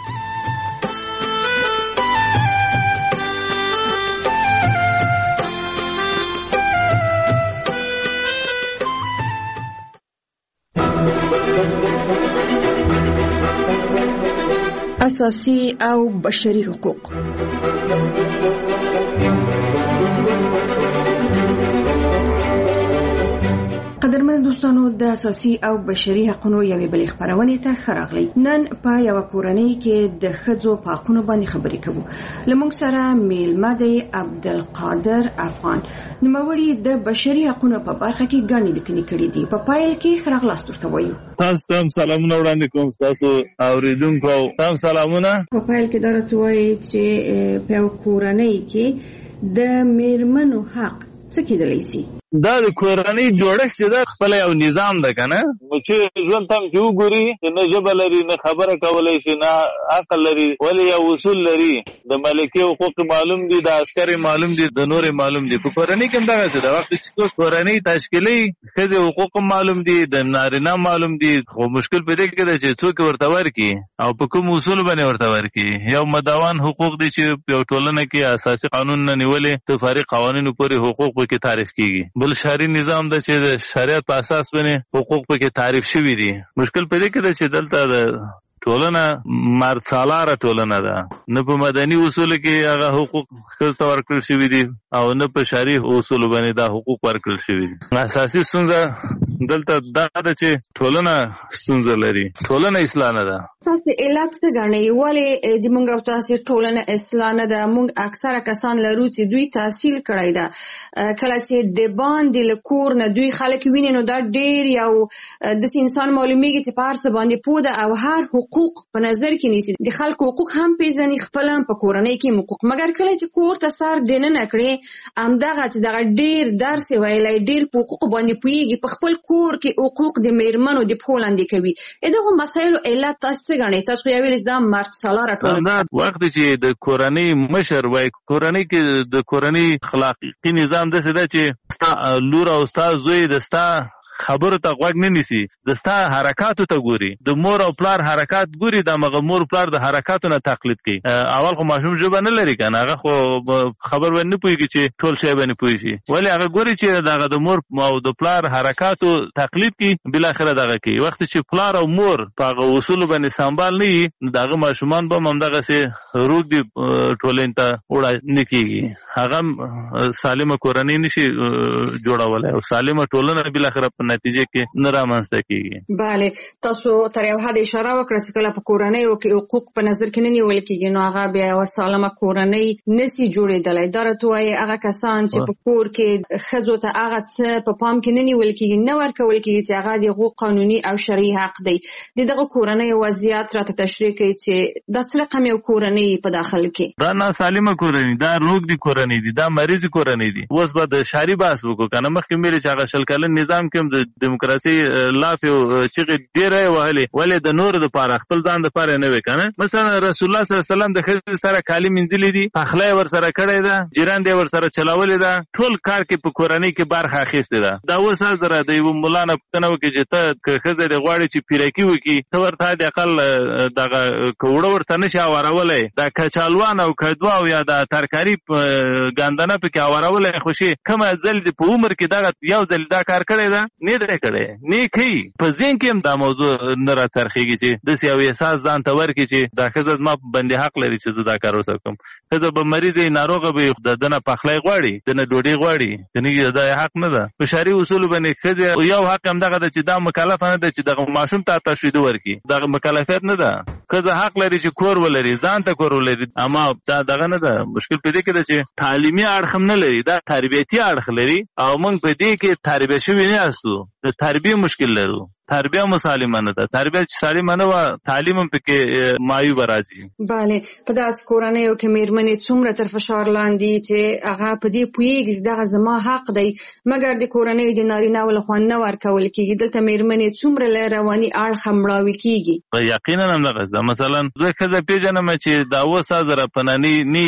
اساسي او بشري حقوق. قدرمن دوستانو، د اساسي او بشري حقوقو یوې بلې خپرونې ته ښه راغلی. نن په یوه کورنۍ کې د ښځو په حقونو باندې خبرې کوو. له موږ سره میلمه دی عبدالقادر افغان، نوموړي د بشري حقونو په برخه کې ګڼې لیکنې کړې دي. په پایل کې ښه راغلاست ورته وایو. تاسو ته سلامونه وړاندې کوم، تاسو اوریدونکو ته سلامونه. په پایل کې دا راته وایي چې په یوه کورنۍ کې د میرمنو حق څه کېدلی سي؟ دا د کورنۍ جوړښت چې دا خپل یو نظام ده کنه، چې ژوند تم کې وګوري نه ژبه لري، نه خبره کولای شي، نه عقل لري، ولې یو اصول لري. د ملکي حقوق معلوم دي، د عسکري معلوم دي، د نور معلوم دي. په کورنۍ کې هم دغسې ده. وخت چې څوک کورنۍ تشکیلي، ښځې حقوق معلوم دي، د نارینه معلوم دي، خو مشکل په دې کې ده چې څوک ورته ورکړي او په کوم اصول باندې ورته ورکړي. یو مدون حقوق دي چې په ټولنه کې اساسي قانون نه نیولې تفاري قوانینو پورې حقوق پکې تعریف کیږي. بل شرعي نظام ده چې د شریعت په اساس باندې حقوق پکې تعریف شوي دي. مشکل په دې کې ده چې دلته د ټولنه مرد سالاره ټولنه ده، نه په مدني اصول کې هغه حقوق ښځو ته ورکړل شوي دي او نه په شرعي اصولو باندې دا حقوق ورکړل شوي دي. اساسي ستونزه دلته دا ده چې ټولنه ستونزه لري، ټولنه اصلاح نه ده. تاسو علت څه ګڼئ؟ ولې د موږ او تاسو ټولنه اصلاح نه ده؟ موږ اکثره کسان لرو چې دوی تحصیل کړی ده، کله چې د باندې له کور نه دوی خلک ویني نو دا ډېر یو داسې انسان معلومیږي چې په هر څه باندې پوه ده او هر حقوق په نظر کې نیسي، د خلکو حقوق هم پیژني، خپل هم په کورنۍ کې حقوق. مګر کله چې کور ته سر دننه کړي همدغه چې دغه ډېر درس ویلی، ډېر په حقوقو باندې پوهېږي، په خپل کور کې حقوق د میرمنو د پښو لاندې کوي. دغو مسایلو علت تاسو څه ګڼئ؟ تاسو یې ویل دا مرد سالاره ټولنه دا وخت چې د کورنۍ مشر وای، کورنۍ کې د کورنۍ اخلاقي نظام داسې ده چې ستا لور او ستا زوی د ستا خبرو ته غوږ نه نیسي، د ستا حرکاتو ته ګوري، د مور او پلار حرکات ګوري، د مغه مور پلار د حرکاتو نه تقلید کوي. اول خو ماشوم ژبه نه لري کنه، هغه خو خبر ونه پوهیږي چې ټول شی باندې پوهی شي، ولی هغه ګوري چې دغه د مور او د پلار حرکاتو تقلید کوي، بل اخره دغه کوي. وخت چې پلار او مور په اصول باندې سنبال نه وي، دغه ماشومان به هم دغه سي روغ دي ټولین ته وړا نه کیږي، هغه سالمه کورنۍ نشي جوړولای او سالمه ټولنه بل اخره نتیجه کې نه رامنځته کیږي. بله، تاسو تر یو حد اشاره وکړه چې کله په کورنۍ کې حقوق په نظر کې نه نیول کیږي نو هغه بیا یو سالمه کورنۍ نسی جوړېدلی. دا راته وایي هغه کسان چې په کور کې ښځو ته هغه څه په پام کې نه نیول کیږي، نه ورکول کیږي چې هغه د هغو قانوني او شرعي حق دی. د دغه کورنۍ وضعیت راته تشریح کوي چې دا څه رقم یو کورنۍ په داخل کې؟ دا ناسالمه کورنۍ، دا روغ دي کورنۍ دي، دا مریض کورنۍ دي. اوس به د شاري بحث وکړو کنه، مخکې مې چې هغه شل کلن نظام کې د دیموکراسي لاف یو چې ډیره وهلې، ولې د نور د پاره خپل ځان د پاره نه وکنه. مثلا رسول الله صلی الله علیه وسلم د خځې سره کالی منځلې دي، پخلی ور سره کړی ده، جیران دی ور سره چلاولې ده، ټول کار کې په کورنۍ کې برخه اخیسته ده. دا اوس زره د یو مولانا پښتنه وکړي چې ته خځې د غواړي چې پیرکی وکي، ته ورته د اقل دغه کوړه ورته نشي اورولې، دا کچالوان او کدوا او یا د ترکاری ګاندنه په کې اورولې، خوشي کومه ځل د په عمر کې دا یو ځل دا کار کړی ده نه درې کړي نه کوي. په ځین کې هم دا موضوع نه راڅرخېږي چې د یو احساس ځان ته ورکړي چې دا ښځه زما باندې حق لري چې زه دا کار وکړم. ښځه به مریضه ناروغه به د دنه پخلی غواړي، دنه ډوډۍ غواړي، دنه دا حق نه ده. په شرعي اصول باندې ښځه یو حق هم دغه ده چې دا مکلف نه ده چې دغه ماشوم ته تشویق ورکړي، دغه مکلفیت نه ده. ښځه حق لري چې کور ولري، ځان ته کور ولري، اما دا دغه نه ده. مشکل په دې کې ده چې تعلیمي اړخ هم نه لري، دا تربیتي اړخ لري او موږ په دې کې تربیه شوي نه یاستو، د تربیه مشکل لرو. تربیه مسالمه نه ده، تربیه چې سالمه نه وه تعلیم هم پکې معیوب راځي. بله، په داسې کورنیو کې میرمنې څومره تر فشار لاندې چې هغه په دې پوهېږي چې دغه زما حق دی، مګر د کورنۍ د نارینه‌و لخوا نه ورکول کېږي. دلته میرمنې څومره له رواني اړخه مړاوې کېږي. یقینا همدغه ده. مثلا زه ښځه پېژنم چې د اوه سوه زره په ننني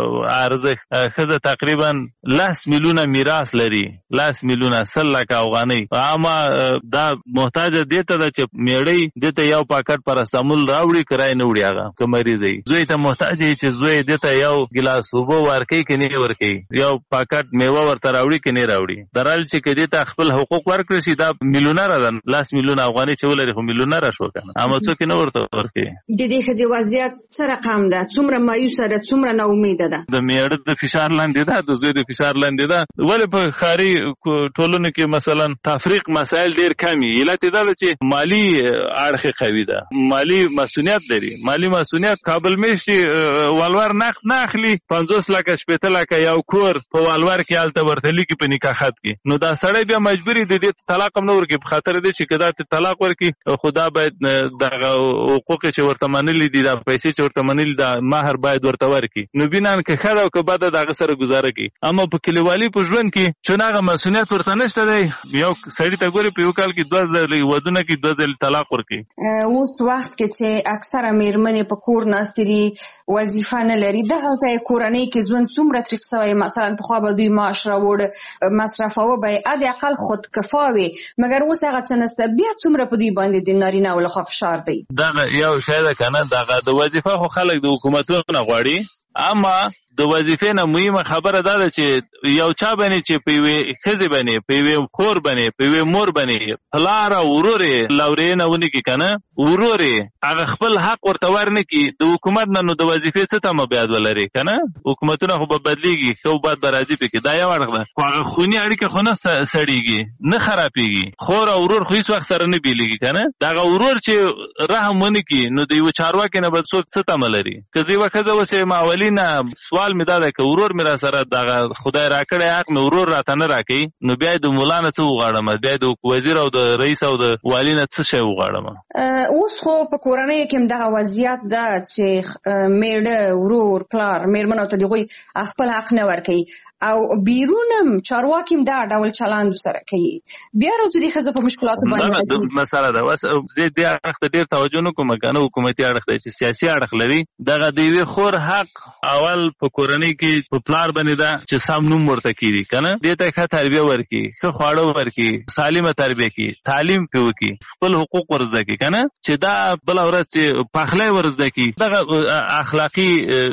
ارزښت ښځه تقریبا لس میلیونه میراث لري، لس میلیونه سل لکه افغانۍ. اما دا محتاج دیته ده چې میړی دته یو پاکټ پاراسټامول راوړي، کرای نه وړي، هغه که مریض وي. زوی ته محتاج دی چې زوی دته یو ګلاس اوبه ورکوي که نه ورکوي، یو پاکټ میوه ورته راوړي که نه راوړي. درحال چې که دې ته خپل حقوق ورکړي شي، دا میلیونره ده، لس میلیونه افغانۍ چې ولري خو میلیونره شو که نه، اما څوک یې نه ورته ورکوي. د دې ښځې وضعیت څه رقم ده؟ څومره مایوسه ده، څومره ناامیده ده؟ د میړه د فشار لاندې ده، د زوی د فشار لاندې ده. ولې په ښاري ټولنو کې مثلا تفریق مسایل ډېر کم وي؟ علت دا ده چې مالی اړخ قوي ده، مالی مسؤلیت لري. مالی مسؤلیت کابل میشي والور نقد نه اخلي، پنځوس لکه شپېته لکه یو کور په والور کې هلته ورته لیکي په نکاح خط کې، نو دا سړی بیا مجبوري دی دې طلاق هم نه ورکړي، په خاطر دې چې که دا طلاق ورکړي خو دا باید دغه حقوق چې ورته منلي دي، دا پیسې چې ورته منلي دا مهر باید ورته ورکړي. نو بینان که ښه ده او که بده د هغه سره ګزاره کوي. اما په کلیوالي په ژوند کې چون هغه مسؤلیت ورته نشته دی، یو سړي ته ګوري په یو کال کې دوه ځلې ودونه کې دوه ځلې طلاق ورکړي. اوس وخت کې چې اکثره میرمنې په کور ناستې دي، وظیفه نه لري، دغلته یې کورنۍ کې ژوند څومره تریخ سوی. مثلا پخوا به دوی معاش راوړ، مصرفاوه به یې حداقل خودکفا وي، مګر اوس هغه څه نشته. بیا څومره په دوی باندې د نارینه‌و لخوا فشار دی. دغه یو شی ده که نه، دغه د وظیفه خو خلک د حکومتونو نه غواړي، اما د وظیفې نه مهمه خبره دا ده چې یو چا باندې چې په یوې ښځې باندې په یوې خور باندې په یوې مور باندې پلار او ورور یې لورینه ونه کړي که نه ورور یې هغه خپل حق ورته ورنه کړي د حکومت نه نو د وظیفې څه تمه بیاد ولري که نه حکومتونه خو به بدلېږي ښه بد به راځي پکې دا یو اړخ ده خو هغه خوني اړیکه خو نه سړېږي نه خرابېږي خور او ورور خو هېڅ وخت سره نه بېلېږي که نه د هغه ورور چې رحم ونه کړي نو د یوه چارواکي نه به څوک څه تمه لري که زه یوه ښځه اوس یم اولي نه سوال مې دا دی که ورور مې را سره دغه خدای راکړی حق مې ورور راته نه راکوي نو بیا د ملا نه څه وغواړم بیا د وزیر او د رئیس او د والي نه څه شی وغواړم اوس خو په کورنیو کې هم دغه وضعیت ده چې میړه ورور پلار میرمنو ته د هغوی خپل حق نه ورکوي او بیرون هم چارواکي هم دا ډول چلند سره کوي بیا راځو د ښځو په مشکلاتو باندې مسله ده اوس زه دې اړخ ته ډېر توجه نه کوم که نه حکومتي اړخ دی چې سیاسي اړخ لري دغه د یوې خور حق اول په کورنۍ کې په پلار باندې ده چې سم نوم ورته کړي که نه دې ته ښه تربیه ورکړي ښه خواړه ورکړي سالمه تربیه کړي تعلیم پرې وکړي خپل حقوق ور زده کړي که نه چې دا بله ورځ چې پخلی ور زده کړي دغه اخلاقي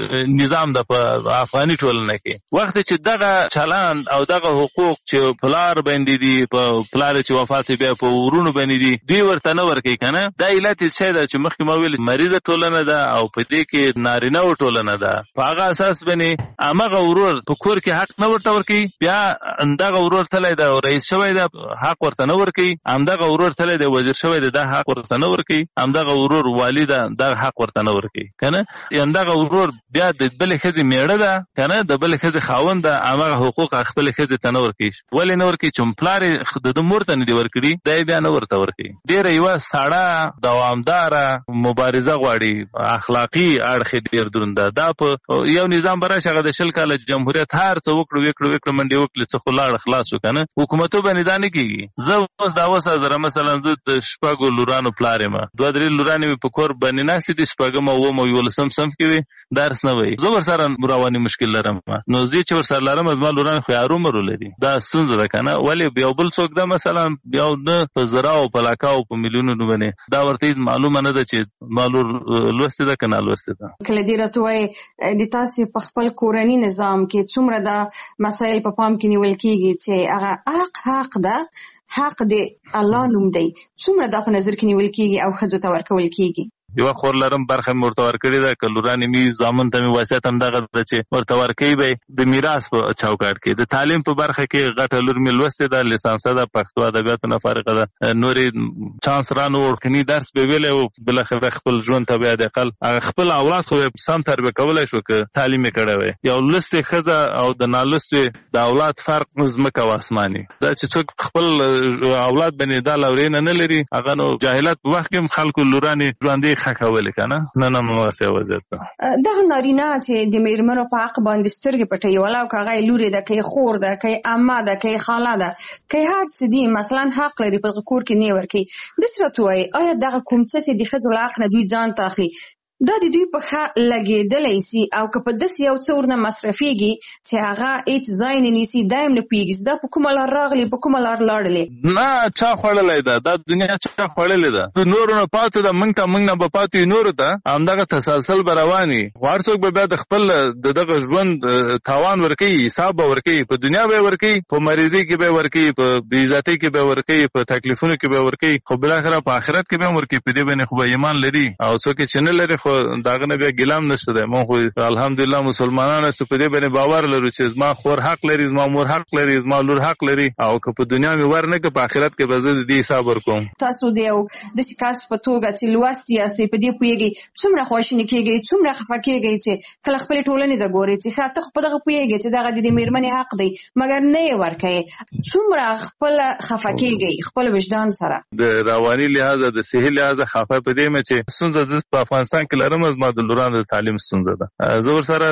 نظام ده په افغاني ټولنه کې وخت چې دغه چلند او دغه حقوق چې پلار باندې دي په پلار چې وفات بیا په ورونو باندې دي دوی ورته نه ورکوي که نه دا علت یې شی ده چې مخکې ما ویل مریضه ټولنه ده او په دې کې نارینه و ټولنه ده په هغه اساس باندې همغه ورور په کور کې حق نه ورته ورکوي بیا همدغه ورور تللی ده رئیس شوی ده حق ورته نه ورکوي همدغه ورور تللی ده وزیر شوی ده دا حق ورته نه ورکوي همدغه ورور والی ده دا حق ورته نه ورکوي که نه همدغه ورور بیا د بلې ښځې میړه ده که نه د بلې ښځې خاوند ده همغه حقوق خپلې ښځې ته نه ورکوي ولې نه ورکوي چې پلار یې د ده مور ته نه دي ورکړي دا یې بیا نه ورته ورکوي ډېره یوه سړه دوامداره مبارزه غواړي اخلاقي اړخ یې ډېر دروند ده دا په یو نظام به راشي هغه د شل کاله جمهوریت هر څه وکړو وکړو وکړو منډې وکړې څه خو لاړه خلاص شو که نه حکومتو باندې دا نه کېږي زه اوس دا اوس زره مثلا زه د شپږو لورانو پلار یم دوه درې لورانې مې په کور باندې ناستې دي شپږم او اووم او یولسم صنف کې وي درس نه وایي زه ورسره رواني مشکل لرم نو زه چې ورسره لرم زما لورانې خو یې ارومرو لري دا ستونزه ده که نه ولې یو بل څوک ده مثلا بیا نه په زراو په لاکاو په میلیونونو باندې دا ورته هېڅ معلومه نه ده چې ما لور لوستې ده که نه لوستې ده کله دې راته وایي د تاسې په خپل کورني نظام کې څومره دا مسایل په پام کې نیول کېږي چې هغه حق حق ده حق د الله نوم دی څومره دا په نظر کې نیول کېږي او ښځو ته ورکول کېږي یوه خور لرم برخه مې ورته ورکړې ده که لورانې مې زامن ته مې وصیت همدغه ده چې ورته ورکوي به یې د میراث په چوکاټ کې د تعلیم په برخه کې غټه لور مې لوستې ده لیسانسه ده پښتو ادبیاتو نه فارغه ده نورې چانس را نه وړکني درس به ویلی و بالاخره خپل ژوند ته بیا د اقل هغه خپل اولاد خو به سم تربیه کولی شو که تعلیم یې کړی وی یو لوستې ښځه او د نالوستې د اولاد فرق ځمکه او اسماني دا چې څوک خپل اولاد باندې دا لورینه نه لري هغه نو جاهلت په وخت کې هم خلکو لورانې ژوندۍ خکولې که نه نه نه ماسې وضعیت ده دغه نارینه چې د میرمنو په حق باندې سترګې پټوي ولاو که هغه یې لورې ده که یې خور ده که یې عمه ده که یې خاله ده که یې هر څه دي مثلا حق لري په کور کې نه ورکوي داسې راته وایي آیا دغه کوم څه چې د ښځو له حق نه دوی ځان ته اخلي دا د دوی په ښه لګېدلی سي او که په داسې یو څه ورنه مصرفېږي چې هغه هېڅ ځای نه نیسي دا هم نه پوهېږي دا په کومه لار راغلي په کومه لار لاړلې نه چا خوړلی ده دا دنیا چا خوړلې ده د نورو نه پاتې ده موږ ته موږ نه به پاتې نورو ته همدغه تسلسل به روان وي خو هر څوک به بیا د خپل د دغه ژوند تاوان ورکوي حساب به ورکوي په دنیا به یې ورکوي په مریضۍ کې به یې ورکوي په بېعزتۍ کې به یې ورکوي په تکلیفونو کې به یې ورکوي خو بالاخره په آخرت کې به هم ورکوي په دې باندې خو به ایمان لري او څوک چې نه لري خو داغه نه بیا ګیلام نشته دی مونږ خو الحمدلله مسلمانان یو په دې باندې باور لرو چې زما خور حق لري زما مور حق لري زما لور حق لري او که په دنیا مې ور نه که په آخرت کې به زه د دې حساب ورکوم تاسو د یو داسې کس په توګه چې لوستي یاستئ په دې پوهېږئ څومره خواشیني کېږئ څومره خفه کېږئ چې کله خپلې ټولنې ته ګورئ چې ښه ته خو په دغه پوهېږئ چې دغه د دې مېرمنې حق دی مګر نه یې ورکوئ څومره خپله خفه کېږئ خپل وجدان سره د رواني لحاظه د صحي لحاظه خفه په دې مې چې ستونزه زه په افغانستان کې لرم زما د لورانو د تعلیم ستونزه ده زه ورسره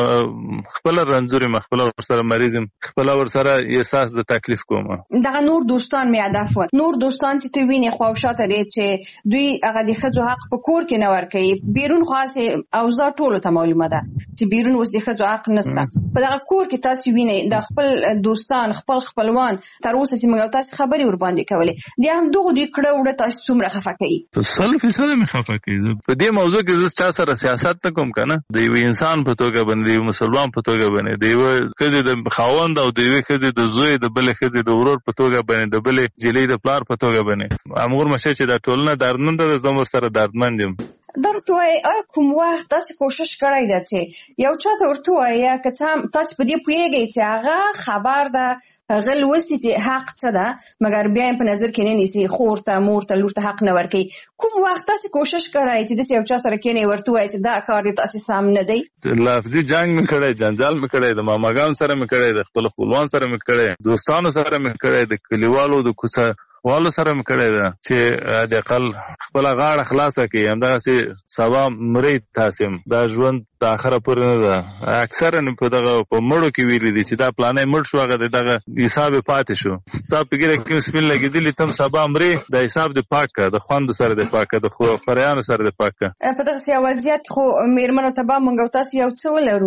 خپله رنځور یم خپله ورسره مریض یم خپله ورسره احساس د تکلیف کوم دغه نور دوستان مې هدف و نور دوستان چې ته وینې خوا او شاته دی چې دوی هغه د ښځو حق په کور کې نه ورکوي بیرون خو هسې اوضاع ټولو ته معلومه ده چې بیرون اوس د ښځو حق نشته په دغه کور کې تاسې وینئ د خپل دوستان خپل خپلوان تر اوسه چې موږ او تاسې خبرې ورباندې کولې د همدغو دوی کړه وړه تاسې څومره خفه کوي سل فیصده مې خفه کوي په دې موضوع کې کې زه تاسو سره سیاست نه کوم کنه د یو انسان په توګه باندې یو مسلمان په توګه باندې د یو کزي د خاوند او د یو کزي د زوی د بل کزي د ورور په توګه باندې د بل جلی د پلار په توګه باندې امور مشه چې د ټولنه دردمند د زموږ سره دردمند یم درته وای کوم وخت تاسو کوشش کړی دی چې یو چاته ورته وای که تاسو په دې پوهیږئ چې هغه خبر ده غل وسی چې حق څه ده مګر بیا په نظر کې نه نیسي خور ته مور ته لور ته حق نه ورکي کوم وخت تاسو کوشش کړی چې د یو چا سره کې نه ورته وای چې دا کار دې تاسو سم نه دی لفظي جنگ مې کړی جنجال مې کړی د ماماګان سره مې کړی د خپل خپلوان سره مې کړی دوستانو سره مې کړی د کلیوالو د کوڅه والو سره مې کړی ده چې د اقل خپل غاړه خلاصه کړي همداسې سبا مرید تاسم دا ژوند د اخره پورې نه ده اکثره په دغه په مړو کې ویلي دي چې دا پلانې مړ شو هغه دغه حساب پاتې شو حساب پکې کې سپین لګېدلی تم سبا مرې د حساب د پاکه د خوند سره د پاکه د خو خریانو سره د پاکه په دغه سیاوازیات خو میرمنو ته به مونږ تاسو یو څه ولرو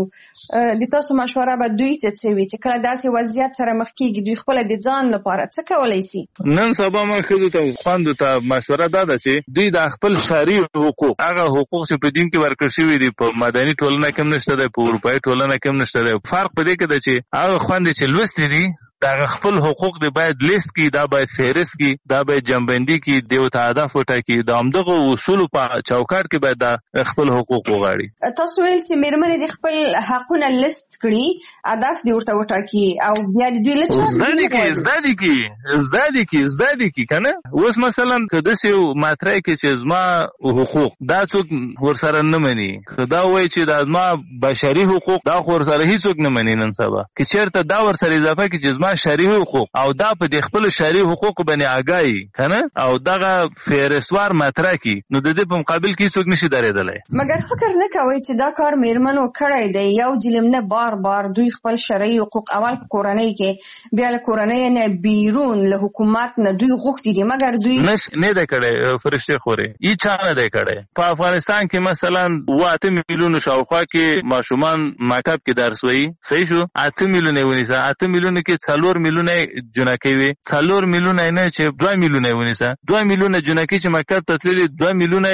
د تاسو مشوره به دوی ته څه وي چې کله داسې وضعیت سره مخ کېږي دوی خپل د ځان لپاره څه کولای شي نن سبا ما خزو ته خوند ته مشوره ده چې دوی د خپل شرعي حقوق هغه حقوق چې په دین کې ورکړل شوی دي په مدني ټولنه کې نشته ده په اروپאי ټولنه کې نشته ده فرق په دې کې ده چې هغه خوند چې لوستي دي دا خپل حقوق دی باید لیست کی دا باید فهرست کی دا باید جنبندی کی دیو ته هدف وټاکي دا همدغه اصول په چوکاټ کې باید دا خپل حقوق وغواړي تاسو ویل چې میرمنې د خپل حقونه لیست کړي هدف دی ورته وټاکي او بیا دوی لته زدادي کی زدادي کی زدادي کی زدادي کی کنه اوس مثلا کده سیو ماتره کې چې زما حقوق دا څوک ورسره نه مني دا وایي چې دا زما بشري حقوق دا ورسره هیڅوک نه مني نن سبا کې چیرته دا ورسره اضافه کې چې شرعي حقوق او دا په د خپل شرعي حقوق باندې آگاهي کنه او دغه فهرستوار مطرح کی نو د دې په مقابل کې څوک نشي درېدلای مګر فکر نه کوي چې دا کار میرمنو کړی دی یو ظلم نه بار بار دوی خپل شرعي حقوق اول په کورنۍ کې بیا له کورنۍ نه بیرون له حکومت نه دوی غوښتي دي مګر دوی نش نه ده کړی فرشته خوري ای چا نه ده کړی په افغانستان کې مثلا واته میلیون شاوخوا کې ماشومان مکتب کې درس وایي صحیح شو اته میلیون ونیسه اته میلیون کې څلور میلیونه جنکۍ وي څلور میلیونه نه چې دوه میلیونه ونیسه دوه میلیونه جنکۍ چې مکتب ته تللي دوه میلیونه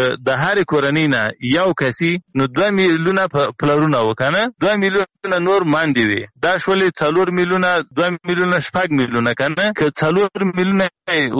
د هر کورنۍ نه یو کسي نو دوه میلیونه پلرونه وکنه دوه میلیونه نور ماندې وي دا شولې څلور میلیونه دوه میلیونه شپږ میلیونه کنه که څلور میلیونه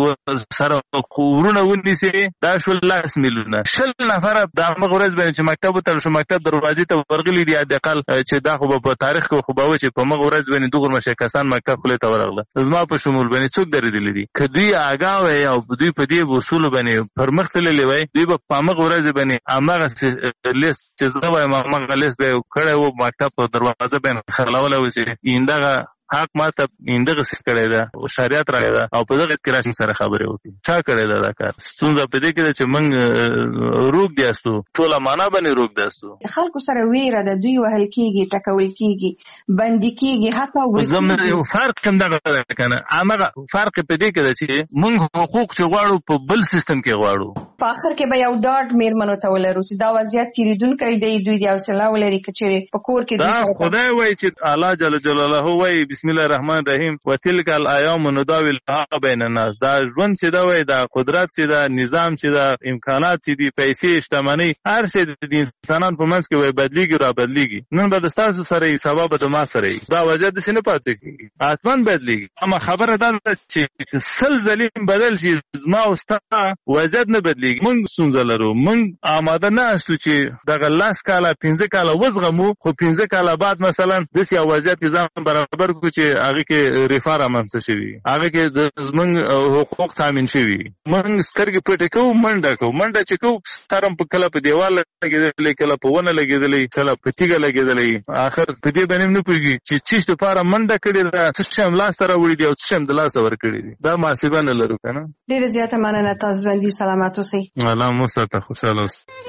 سره خورونه ونیسي دا شول لاس میلیونه شل نفر د هغه ورځ باندې چې مکتب ته شو مکتب دروازې ته ورغلي دي د اقل چې دا خو په تاریخ کې خو به و چې په مغه ورځ باندې دغه مشه کسان مکتب خله ته ورغله زما په شمول باندې څوک درېدل دي کدوې آگاه وي او دوی په دې اصول باندې پرمخ تللی وي دوی په مغه ورځ باندې امغه لیست چې زه وایم امغه لیست به کړه و مکتب په دروازه باندې خلاوله و چې ایندغه حق ماته اندغه سیس کړی ده شریعت راغی ده او په دغه کې راشي سره خبرې وکړي چا کړی ده دا کار ستونزه په دې کې ده چې موږ روغ دیاستو ټول معنا باندې روغ دیاستو خلکو سره ویره ده دوی وهل کېږي ټکول کېږي بندي کېږي حتی زموږ فرق کوم دغه ده کنه هغه فرق په دې کې ده چې موږ حقوق چې غواړو په بل سیستم کې غواړو په اخر کې به یو ډاډ میرمنو ته ولرو چې دا وضعیت تیریدونکی دی دوی د حوصله ولري که چېرې په کور کې دا خدای وایي چې الله جل جلاله وایي بسم الله الرحمن الرحیم وتلک الایام نداولها بین الناس دا ژوند چې دا وای دا قدرت چې دا نظام چې دا امکانات چې دی پیسې شتمنۍ هر شی د انسانانو په منځ کې وای بدلیږي را بدلیږي نن به د تاسو سره سبب د ما سره دا وجه د سینې پاتې کیږي اتمن بدلیږي اما خبره ده چې سل ظلم بدل شي زما او ستا وضعیت نه بدلیږي موږ ستونزه لرو موږ آماده نه یو چې دغه لاس کاله پنځه کاله وزغمو خو پنځه کاله بعد مثلا د سیاسي وضعیت ځان برابر کو چې هغه کې ریفار امنځ شوی هغه کې د زمنګ حقوق تامین شوی موږ سترګې پټې کوو منډه کوو منډه چې کوو ستارم په کله په دیوال لګېدلې کله په ونه لګېدلې کله په تیګه لګېدلې اخر په دې باندې نه پوهیږي چې چیش لپاره منډه کړې ده څه شم لاس سره وړي دی او څه شم د لاس ور کړی دی دا محاسبه نه لرو کنه ډېر زیاته مننه تاسو باندې سلامات اوسئ الله مو ساته خوشاله اوسئ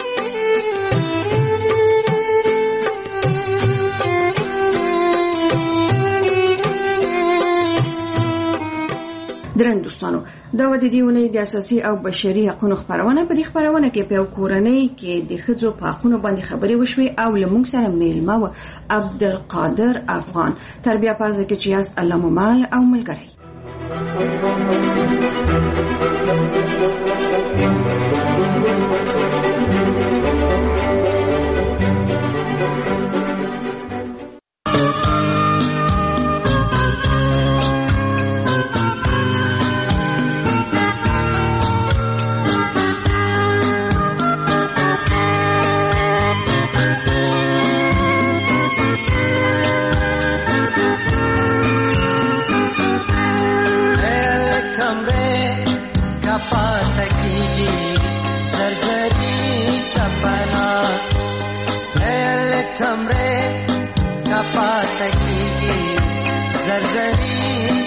درن دوستانو دا و د دې ونې د اساسي او بشري حقوقو خبرونه په دې خبرونه کې په کورنۍ کې د ښځو په حقوقو باندې خبرې وشوي او لمونږ سره میلمه و عبدالقادر افغان تربیه پرځ کې چې یاست الله مو مال او ملګری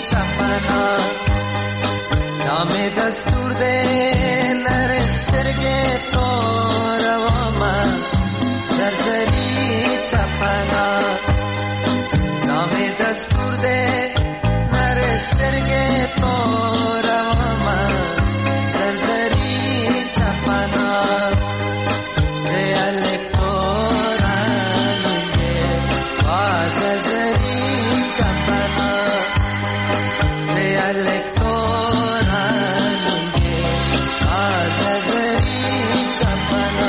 چپنا نام دستور دے نرستر کے تو رواما زرزری چپنا نام دستور دے نرستر کے تو رواما زرزری چپنا دے الکتورا لنگے باززری چپنا دے الکتورا لنگے باززری چپنا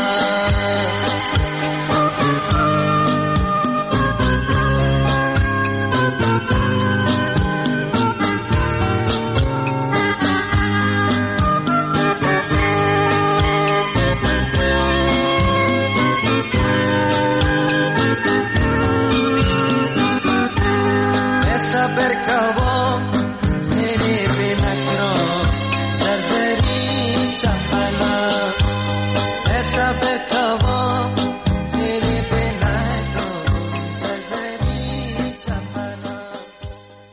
صبر کوم